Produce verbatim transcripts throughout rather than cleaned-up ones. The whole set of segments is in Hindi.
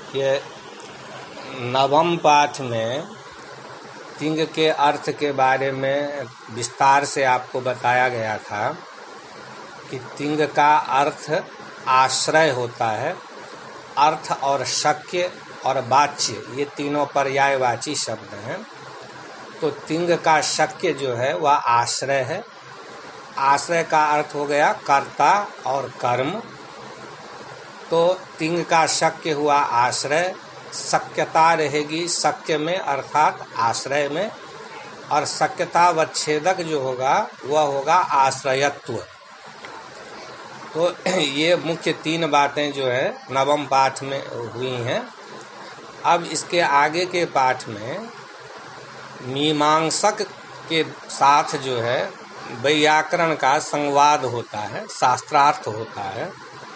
कि नवम पाठ में तिंग के अर्थ के बारे में विस्तार से आपको बताया गया था कि तिंग का अर्थ आश्रय होता है। अर्थ और शक्य और वाच्य ये तीनों पर्यायवाची शब्द हैं। तो तिंग का शक्य जो है वह आश्रय है। आश्रय का अर्थ हो गया कर्ता और कर्म। तो तिंग का शक्य हुआ आश्रय, शक्यता रहेगी शक्य में अर्थात आश्रय में, और शक्यता वच्छेदक जो होगा वह होगा आश्रयत्व। तो ये मुख्य तीन बातें जो है नवम पाठ में हुई हैं। अब इसके आगे के पाठ में मीमांसक के साथ जो है वैयाकरण का संवाद होता है, शास्त्रार्थ होता है।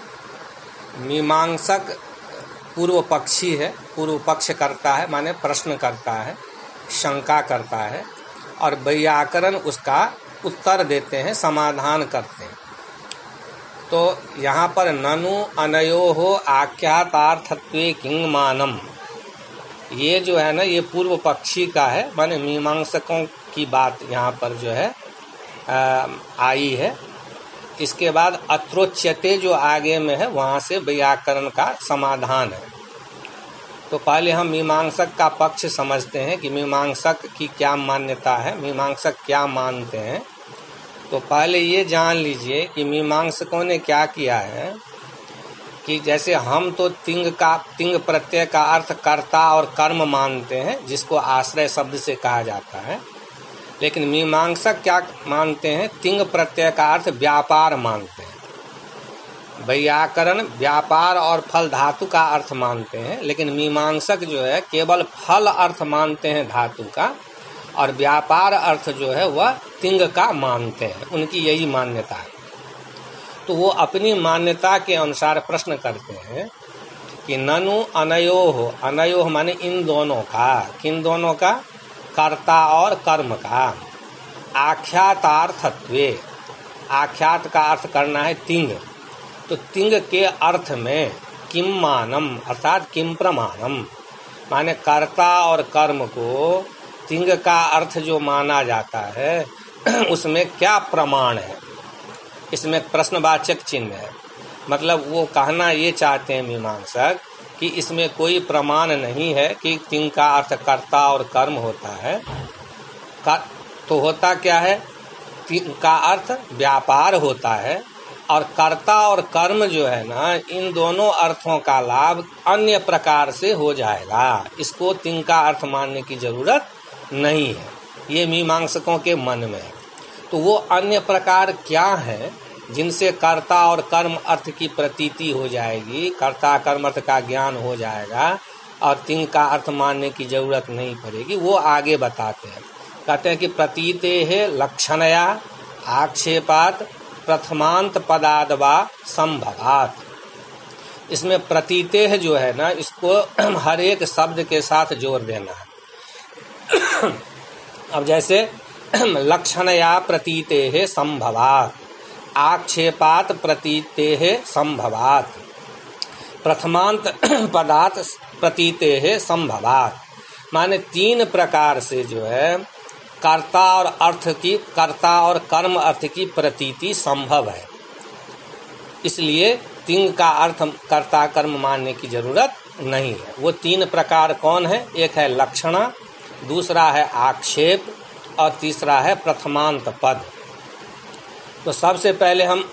मीमांसक पूर्व पक्षी है, पूर्व पक्ष करता है माने प्रश्न करता है, शंका करता है, और वैयाकरण उसका उत्तर देते हैं, समाधान करते हैं। तो यहाँ पर ननु अनयोः आख्यातार्थत्वे किंगमानम, ये जो है ना ये पूर्व पक्षी का है, माने मीमांसकों की बात यहाँ पर जो है आ, आई है। इसके बाद अत्रोच्यते जो आगे में है वहाँ से वैयाकरण का समाधान है। तो पहले हम मीमांसक का पक्ष समझते हैं कि मीमांसक की क्या मान्यता है, मीमांसक क्या मानते हैं। तो पहले ये जान लीजिए कि मीमांसकों ने क्या किया है कि जैसे हम तो तिंग का तिंग प्रत्यय का अर्थ कर्ता और कर्म मानते हैं, जिसको आश्रय शब्द से कहा जाता है। लेकिन मीमांसक क्या मानते हैं? तिंग प्रत्यय का अर्थ व्यापार मानते हैं। वैयाकरण व्यापार और फल धातु का अर्थ मानते हैं, लेकिन मीमांसक जो है केवल फल अर्थ मानते हैं धातु का, और व्यापार अर्थ जो है वह तिंग का मानते हैं। उनकी यही मान्यता है। तो वो अपनी मान्यता के अनुसार प्रश्न करते हैं कि ननु अनयोः, अनयोः माने इन दोनों का, किन दोनों का? कर्ता और कर्म का। आख्यातार्थत्वे, आख्यात का अर्थ करना है तिंग। तो तिंग के अर्थ में किम मानम अर्थात किम प्रमाणम, माने कर्ता और कर्म को तिंग का अर्थ जो माना जाता है उसमें क्या प्रमाण है? इसमें प्रश्नवाचक चिन्ह है। मतलब वो कहना ये चाहते हैं मीमांसक कि इसमें कोई प्रमाण नहीं है कि तिंग का अर्थ कर्ता और कर्म होता है। का, तो होता क्या है? तिंग का अर्थ व्यापार होता है, और कर्ता और कर्म जो है ना इन दोनों अर्थों का लाभ अन्य प्रकार से हो जाएगा। इसको तिंग का अर्थ मानने की जरूरत नहीं है, ये मीमांसकों के मन में है। तो वो अन्य प्रकार क्या है जिनसे कर्ता और कर्म अर्थ की प्रतीति हो जाएगी, कर्ता कर्म अर्थ का ज्ञान हो जाएगा और तिंग का अर्थ मानने की जरूरत नहीं पड़ेगी। वो आगे बताते हैं, कहते हैं कि प्रतीते है लक्षणया आक्षेपात प्रथमांत पदादवा संभवात। इसमें प्रतीते है जो है ना इसको हर एक शब्द के साथ जोड़ देना है। अब जैसे लक्षणया प्रतीते है संभवात, आक्षेपात प्रतीते है संभवात, प्रथमांत पदार्थ प्रतीते है संभवात। माने तीन प्रकार से जो है कर्ता और अर्थ की कर्ता और कर्म अर्थ की प्रतीति संभव है। इसलिए तिंग का अर्थ कर्ता कर्म मानने की जरूरत नहीं है। वो तीन प्रकार कौन है? एक है लक्षणा, दूसरा है आक्षेप, और तीसरा है प्रथमांत पद। तो सबसे पहले हम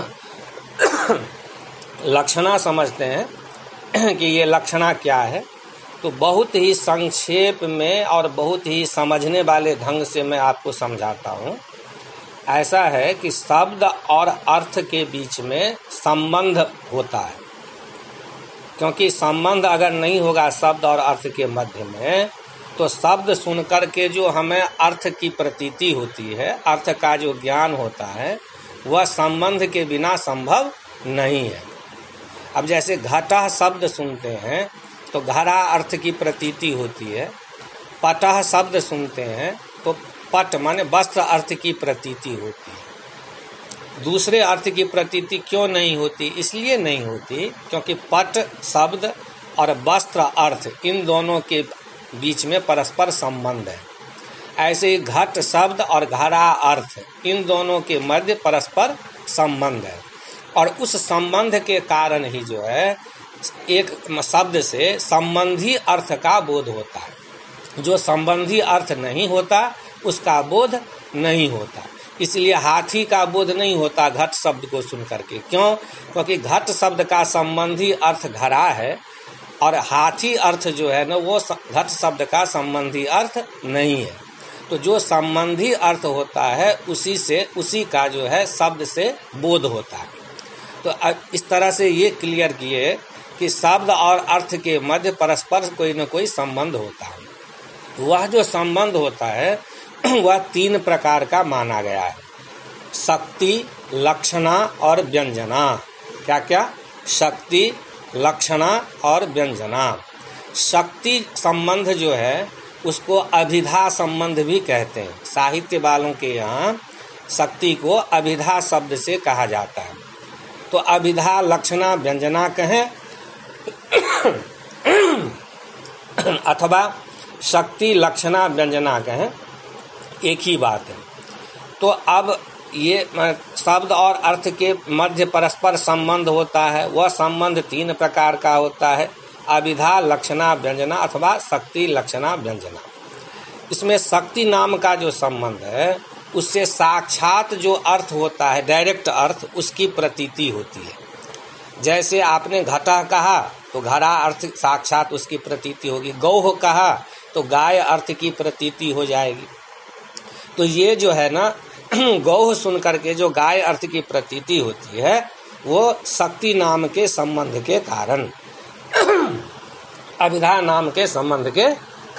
लक्षणा समझते हैं कि ये लक्षणा क्या है। तो बहुत ही संक्षेप में और बहुत ही समझने वाले ढंग से मैं आपको समझाता हूँ। ऐसा है कि शब्द और अर्थ के बीच में संबंध होता है, क्योंकि संबंध अगर नहीं होगा शब्द और अर्थ के मध्य में तो शब्द सुनकर के जो हमें अर्थ की प्रतीति होती है, अर्थ का जो ज्ञान होता है, वह संबंध के बिना संभव नहीं है। अब जैसे घटः शब्द सुनते हैं तो घड़ा अर्थ की प्रतीति होती है, पटः शब्द सुनते हैं तो पट माने वस्त्र अर्थ की प्रतीति होती है। दूसरे अर्थ की प्रतीति क्यों नहीं होती? इसलिए नहीं होती क्योंकि पट शब्द और वस्त्र अर्थ इन दोनों के बीच में परस्पर संबंध है। ऐसे ही घट शब्द और घड़ा अर्थ इन दोनों के मध्य परस्पर संबंध है, और उस संबंध के कारण ही जो है एक शब्द से संबंधी अर्थ का बोध होता है। जो संबंधी अर्थ नहीं होता उसका बोध नहीं होता। इसलिए हाथी का बोध नहीं होता घट शब्द को सुन करके। क्यों? क्योंकि घट शब्द का संबंधी अर्थ घड़ा है, और हाथी अर्थ जो है ना वो घट शब्द का संबंधी अर्थ नहीं है। तो जो संबंधी अर्थ होता है उसी से उसी का जो है शब्द से बोध होता है। तो इस तरह से ये क्लियर किए कि शब्द और अर्थ के मध्य परस्पर कोई न कोई संबंध होता है। वह जो संबंध होता है वह तीन प्रकार का माना गया है: शक्ति, लक्षणा और व्यंजना। क्या क्या? शक्ति, लक्षणा और व्यंजना। शक्ति संबंध जो है उसको अभिधा संबंध भी कहते हैं। साहित्य वालों के यहाँ शक्ति को अभिधा शब्द से कहा जाता है। तो अभिधा, लक्षणा, व्यंजना कहें अथवा शक्ति, लक्षणा, व्यंजना कहें, एक ही बात है। तो अब ये शब्द और अर्थ के मध्य परस्पर संबंध होता है। वह संबंध तीन प्रकार का होता है: अभिधा, लक्षणा, व्यंजना अथवा शक्ति, लक्षणा, व्यंजना। इसमें शक्ति नाम का जो संबंध है उससे साक्षात जो अर्थ होता है, डायरेक्ट अर्थ, उसकी प्रतीति होती है। जैसे आपने घटा कहा तो घड़ा अर्थ साक्षात उसकी प्रतीति होगी। गौह कहा तो गाय अर्थ की प्रतीति हो जाएगी। तो ये जो है ना गौह सुन करके जो गाय अर्थ की प्रतीति होती है वो शक्ति नाम के संबंध के कारण, अभिधा नाम के संबंध के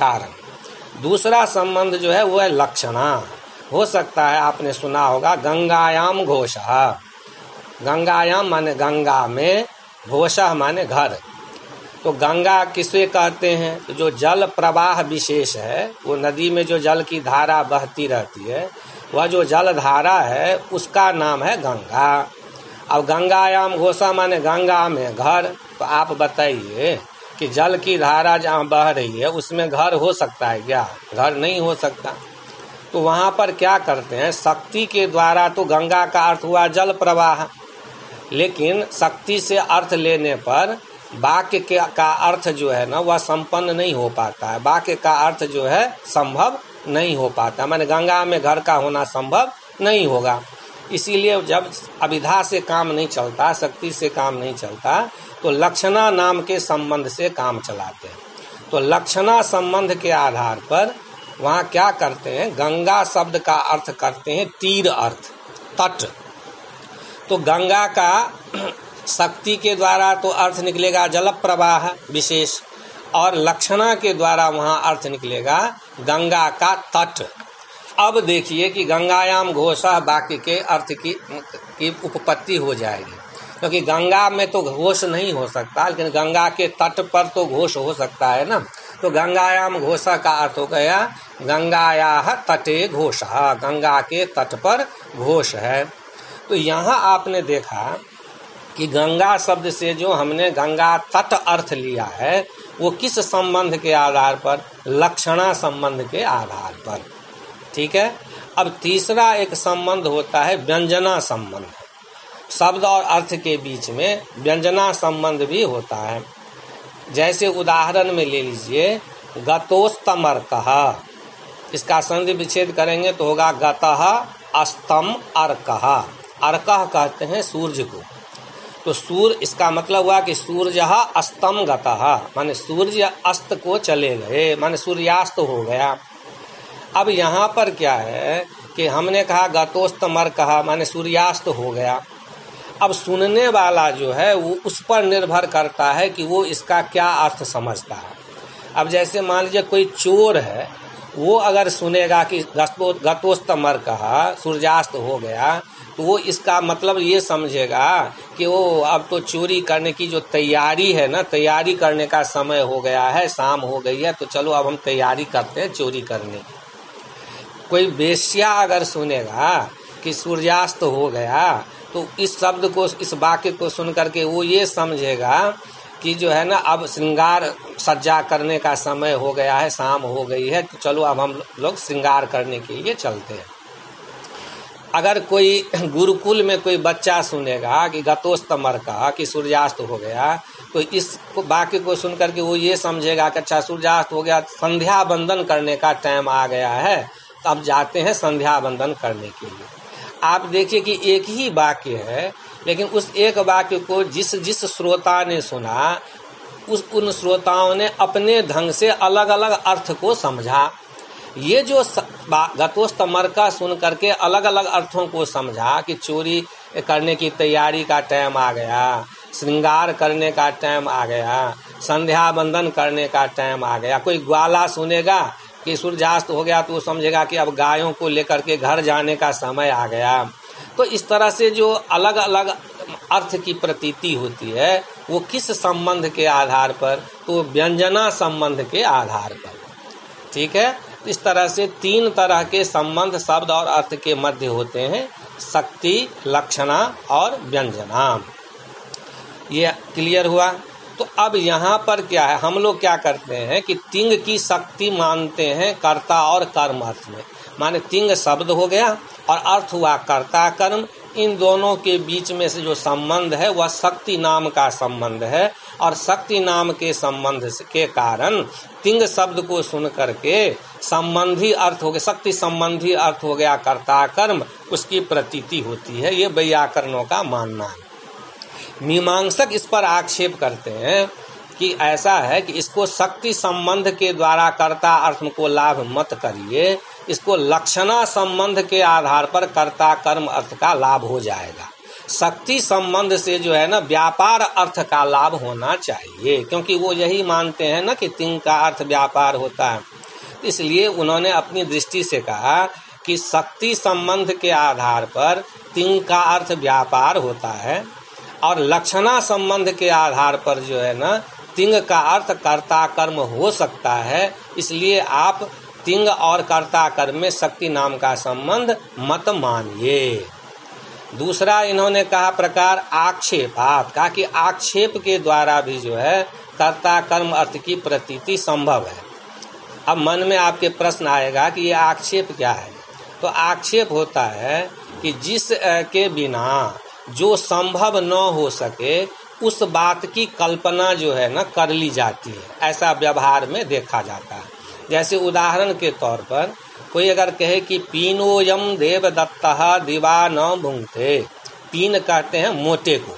कारण। दूसरा संबंध जो है वो है लक्षणा। हो सकता है आपने सुना होगा गंगायाम घोषः। गंगायाम माने गंगा में, घोषः माने घर। तो गंगा किसे कहते हैं? तो जो जल प्रवाह विशेष है, वो नदी में जो जल की धारा बहती रहती है, वह जो जल धारा है उसका नाम है गंगा। अब गंगायाम घोषः माने गंगा में घर। तो आप बताइए कि जल की धारा जहाँ बह रही है उसमें घर हो सकता है क्या? घर नहीं हो सकता। तो वहाँ पर क्या करते हैं, शक्ति के द्वारा तो गंगा का अर्थ हुआ जल प्रवाह, लेकिन शक्ति से अर्थ लेने पर वाक्य के का अर्थ जो है ना वह संपन्न नहीं हो पाता है। वाक्य का अर्थ जो है संभव नहीं हो पाता, माने गंगा में घर का होना संभव नहीं होगा। इसीलिए जब अभिधा से काम नहीं चलता, शक्ति से काम नहीं चलता, तो लक्षणा नाम के संबंध से काम चलाते हैं। तो लक्षणा संबंध के आधार पर वहाँ क्या करते हैं, गंगा शब्द का अर्थ करते हैं तीर अर्थ, तट। तो गंगा का शक्ति के द्वारा तो अर्थ निकलेगा जल प्रवाह विशेष, और लक्षणा के द्वारा वहाँ अर्थ निकलेगा गंगा का तट। अब देखिए कि गंगायाम घोषः वाक्य के अर्थ की, की उपपत्ति हो जाएगी, क्योंकि गंगा में तो घोष नहीं हो सकता, लेकिन गंगा के तट पर तो घोष हो सकता है ना। तो गंगायाम घोषः का अर्थ हो गया गंगायाः तटे घोषः, गंगा के तट पर घोष है। तो यहाँ आपने देखा कि गंगा शब्द से जो हमने गंगा तट अर्थ लिया है वो किस संबंध के आधार पर? लक्षणा संबंध के आधार पर। ठीक है। अब तीसरा एक संबंध होता है व्यंजना संबंध। शब्द और अर्थ के बीच में व्यंजना संबंध भी होता है। जैसे उदाहरण में ले लीजिए गतोस्तमर्कः, इसका संधि विच्छेद करेंगे तो होगा गतः अस्तम अर्कः। अर्कः कहते हैं सूर्य को। तो सूर्य, इसका मतलब हुआ कि सूर्य अस्तम गतः, माने सूर्य अस्त को चले गए, माने सूर्यास्त हो गया। अब यहाँ पर क्या है कि हमने कहा गतोस्तमर्कः माने सूर्यास्त हो गया। अब सुनने वाला जो है वो उस पर निर्भर करता है कि वो इसका क्या अर्थ समझता है। अब जैसे मान लीजिए कोई चोर है, वो अगर सुनेगा कि गतोस्तमर्कः सूर्यास्त हो गया, तो वो इसका मतलब ये समझेगा कि वो अब तो चोरी करने की जो तैयारी है ना, तैयारी करने का समय हो गया है, शाम हो गई है, तो चलो अब हम तैयारी करते हैं चोरी करने की। कोई वेश्या अगर सुनेगा कि सूर्यास्त हो गया, तो इस शब्द को, इस वाक्य को सुन करके वो ये समझेगा कि जो है ना अब श्रृंगार सज्जा करने का समय हो गया है, शाम हो गई है, तो चलो अब हम लोग श्रृंगार करने के लिए चलते हैं। अगर कोई गुरुकुल में कोई बच्चा सुनेगा कि गतोस्तमर का कि सूर्यास्त हो गया, तो इस वाक्य को सुनकर के वो ये समझेगा कि अच्छा सूर्यास्त हो गया, संध्या बंदन करने का टाइम आ गया है, तो अब जाते हैं संध्या बंदन करने के लिए। आप देखिए कि एक ही वाक्य है, लेकिन उस एक वाक्य को जिस जिस श्रोता ने सुना, उस उन श्रोताओं ने अपने ढंग से अलग अलग अर्थ को समझा। ये जो गतोस्तमर का सुन करके अलग अलग अर्थों को समझा कि चोरी करने की तैयारी का टाइम आ गया, श्रृंगार करने का टाइम आ गया, संध्या बंदन करने का टाइम आ गया। कोई ग्वाला सुनेगा कि सूर्यास्त हो गया तो वो समझेगा कि अब गायों को लेकर के घर जाने का समय आ गया। तो इस तरह से जो अलग अलग अर्थ की प्रतीति होती है वो किस संबंध के आधार पर, तो व्यंजना संबंध के आधार पर। ठीक है, इस तरह से तीन तरह के संबंध शब्द और अर्थ के मध्य होते हैं, शक्ति, लक्षणा और व्यंजना। ये क्लियर हुआ। तो अब यहाँ पर क्या है, हम लोग क्या करते हैं कि तिंग की शक्ति मानते हैं कर्ता और कर्म अर्थ में। माने तिंग शब्द हो गया और अर्थ हुआ कर्ता कर्म, इन दोनों के बीच में से जो संबंध है वह शक्ति नाम का संबंध है। और शक्ति नाम के संबंध के कारण तिंग शब्द को सुन करके संबंधी अर्थ हो गया, शक्ति संबंधी अर्थ हो गया कर्ता कर्म, उसकी प्रतीति होती है। ये वैयाकरणों का मानना है। मीमांसक इस पर आक्षेप करते हैं कि ऐसा है कि इसको शक्ति संबंध के द्वारा कर्ता अर्थ को लाभ मत करिए, इसको लक्षणा संबंध के आधार पर कर्ता कर्म अर्थ का लाभ हो जाएगा। शक्ति संबंध से जो है ना व्यापार अर्थ का लाभ होना चाहिए, क्योंकि वो यही मानते हैं ना कि तिंग का अर्थ व्यापार होता है। इसलिए उन्होंने अपनी दृष्टि से कहा कि शक्ति संबंध के आधार पर तिंग का अर्थ व्यापार होता है और लक्षणा संबंध के आधार पर जो है ना तिंग का अर्थ कर्ता कर्म हो सकता है। इसलिए आप तिंग और कर्ता कर्म में शक्ति नाम का संबंध मत मानिए। दूसरा इन्होंने कहा प्रकार आक्षेपात, कहा कि आक्षेप के द्वारा भी जो है कर्ता कर्म अर्थ की प्रतीति संभव है। अब मन में आपके प्रश्न आएगा कि ये आक्षेप क्या है। तो आक्षेप होता है कि जिस के बिना जो संभव न हो सके उस बात की कल्पना जो है ना कर ली जाती है, ऐसा व्यवहार में देखा जाता है। जैसे उदाहरण के तौर पर कोई अगर कहे कि पीनोयम देवदत्तः दिवा न भुंक्ते, पीन कहते हैं मोटे को,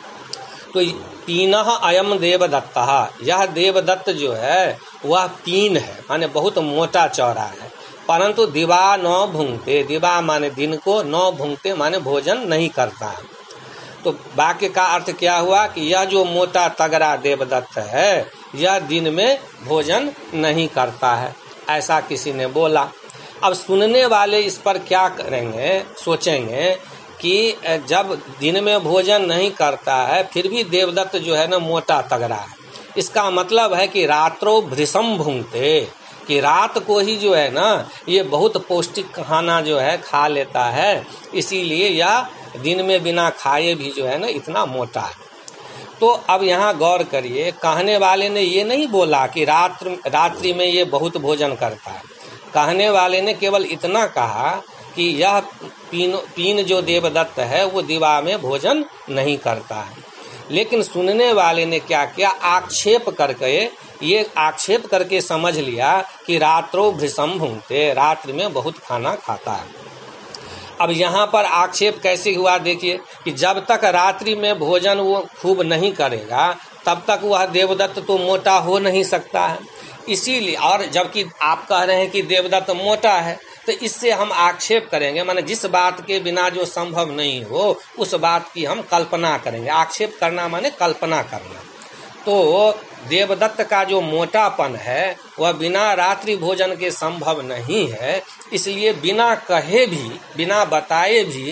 तो पीनः अयम देवदत्तः, यह देवदत्त जो है वह पीन है, माने बहुत मोटा चौड़ा है, परंतु दिवा न भुंक्ते, दिवा माने दिन को, न भुंक्ते माने भोजन नहीं करता है। तो वाक्य का अर्थ क्या हुआ कि यह जो मोटा तगड़ा देवदत्त है यह दिन में भोजन नहीं करता है, ऐसा किसी ने बोला। अब सुनने वाले इस पर क्या करेंगे, सोचेंगे कि जब दिन में भोजन नहीं करता है फिर भी देवदत्त जो है ना मोटा तगड़ा है, इसका मतलब है कि रात्रो भृशम भुंक्ते, कि रात को ही जो है ना ये बहुत पौष्टिक खाना जो है खा लेता है, इसीलिए यह दिन में बिना खाए भी जो है ना इतना मोटा है। तो अब यहाँ गौर करिए, कहने वाले ने ये नहीं बोला कि रात्रि रात्रि में ये बहुत भोजन करता है। कहने वाले ने केवल इतना कहा कि यह पीन पीन जो देवदत्त है वो दिवा में भोजन नहीं करता है। लेकिन सुनने वाले ने क्या किया, आक्षेप करके ये आक्षेप करके समझ लिया कि रात्रो भृशम भुंक्ते, रात्रि में बहुत खाना खाता है। अब यहाँ पर आक्षेप कैसे हुआ, देखिए कि जब तक रात्रि में भोजन वो खूब नहीं करेगा तब तक वह देवदत्त तो मोटा हो नहीं सकता है। इसीलिए, और जबकि आप कह रहे हैं कि देवदत्त मोटा है, तो इससे हम आक्षेप करेंगे, माने जिस बात के बिना जो संभव नहीं हो उस बात की हम कल्पना करेंगे। आक्षेप करना माने कल्पना करना। तो देवदत्त का जो मोटापन है वह बिना रात्रि भोजन के संभव नहीं है, इसलिए बिना कहे भी, बिना बताए भी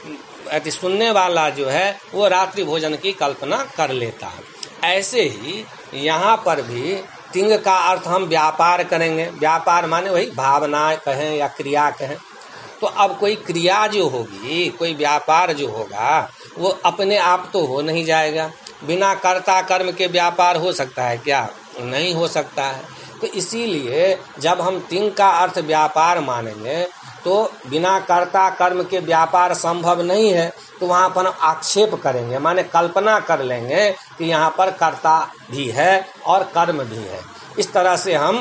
सुनने वाला जो है वो रात्रि भोजन की कल्पना कर लेता है। ऐसे ही यहाँ पर भी तिंग का अर्थ हम व्यापार करेंगे। व्यापार माने वही भावना कहें या क्रिया कहें। तो अब कोई क्रिया जो होगी, कोई व्यापार जो होगा वो अपने आप तो हो नहीं जाएगा, बिना कर्ता कर्म के व्यापार हो सकता है क्या? नहीं हो सकता है। तो इसीलिए जब हम तिंग का अर्थ व्यापार मानेंगे तो बिना कर्ता कर्म के व्यापार संभव नहीं है। तो वहाँ पर आक्षेप करेंगे, माने कल्पना कर लेंगे कि यहाँ पर कर्ता भी है और कर्म भी है। इस तरह से हम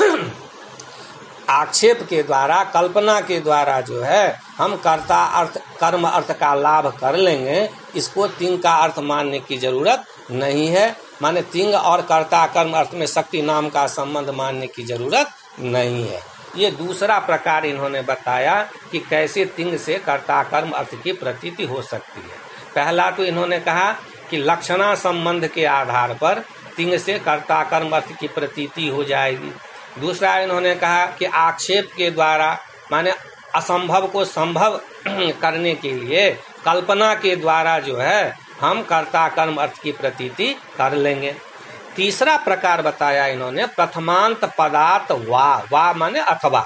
आक्षेप के द्वारा, कल्पना के द्वारा जो है हम कर्ता अर्थ कर्म अर्थ का लाभ कर लेंगे। इसको तिंग का अर्थ मानने की जरूरत नहीं है। माने तिंग और कर्ता कर्म अर्थ में शक्ति नाम का संबंध मानने की जरूरत नहीं है। ये दूसरा प्रकार इन्होंने बताया कि कैसे तिंग से कर्ता कर्म अर्थ की प्रतीति हो सकती है। पहला तो इन्होंने कहा कि लक्षणा संबंध के आधार पर तिंग से कर्ता कर्म अर्थ की प्रतीति हो जाएगी। दूसरा इन्होंने कहा कि आक्षेप के द्वारा, माने असंभव को संभव करने के लिए कल्पना के द्वारा जो है हम कर्ता कर्म अर्थ की प्रतीति कर लेंगे। तीसरा प्रकार बताया इन्होंने प्रथमांत पदार्थ वा, वा माने अथवा।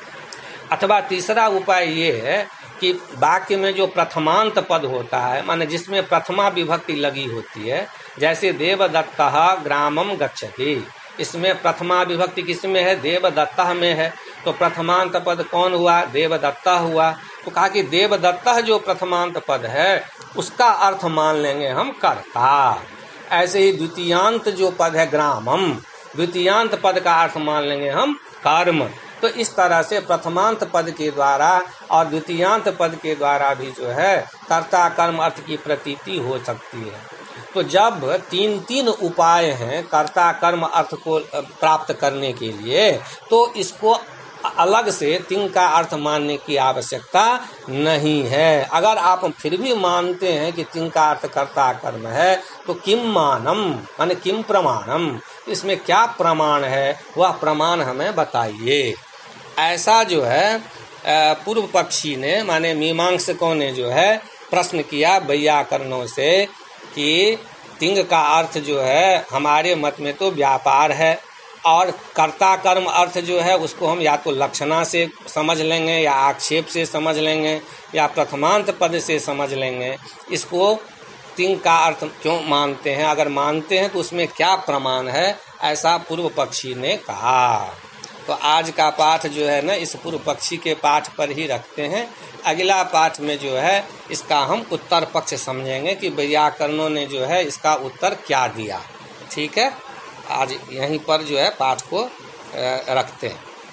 अथवा तीसरा उपाय ये है कि वाक्य में जो प्रथमांत पद होता है, माने जिसमें प्रथमा विभक्ति लगी होती है, जैसे देवदत्तः ग्रामम गच्छति, इसमें प्रथमा विभक्ति किसमें है? देवदत्तः में है। तो प्रथमांत पद कौन हुआ? देवदत्तः हुआ। तो कहा कि देवदत्तः जो प्रथमांत पद है उसका अर्थ मान लेंगे हम कर्ता। ऐसे ही द्वितीयांत जो पद है ग्रामम, द्वितीयांत पद का अर्थ मान लेंगे हम कर्म। तो इस तरह से प्रथमांत पद के द्वारा और द्वितीयांत पद के द्वारा भी जो है कर्ता कर्म अर्थ की प्रतीति हो सकती है। तो जब तीन तीन उपाय हैं कर्ता कर्म अर्थ को प्राप्त करने के लिए, तो इसको अलग से तिंग का अर्थ मानने की आवश्यकता नहीं है। अगर आप फिर भी मानते हैं कि तिंग का अर्थ कर्ता कर्म है, तो किम मानम माने किम प्रमाणम, इसमें क्या प्रमाण है वह प्रमाण हमें बताइए। ऐसा जो है पूर्व पक्षी ने, माने मीमांसकों ने जो है प्रश्न किया वैयाकरणों से कि तिंग का अर्थ जो है हमारे मत में तो व्यापार है, और कर्ता कर्म अर्थ जो है उसको हम या तो लक्षणा से समझ लेंगे, या आक्षेप से समझ लेंगे, या प्रथमांत पद से समझ लेंगे। इसको तिंग का अर्थ क्यों मानते हैं? अगर मानते हैं तो उसमें क्या प्रमाण है? ऐसा पूर्व पक्षी ने कहा। तो आज का पाठ जो है ना इस पूर्व पक्षी के पाठ पर ही रखते हैं। अगला पाठ में जो है इसका हम उत्तर पक्ष समझेंगे कि वैयाकरणों ने जो है इसका उत्तर क्या दिया। ठीक है, आज यहीं पर जो है पाठ को रखते हैं।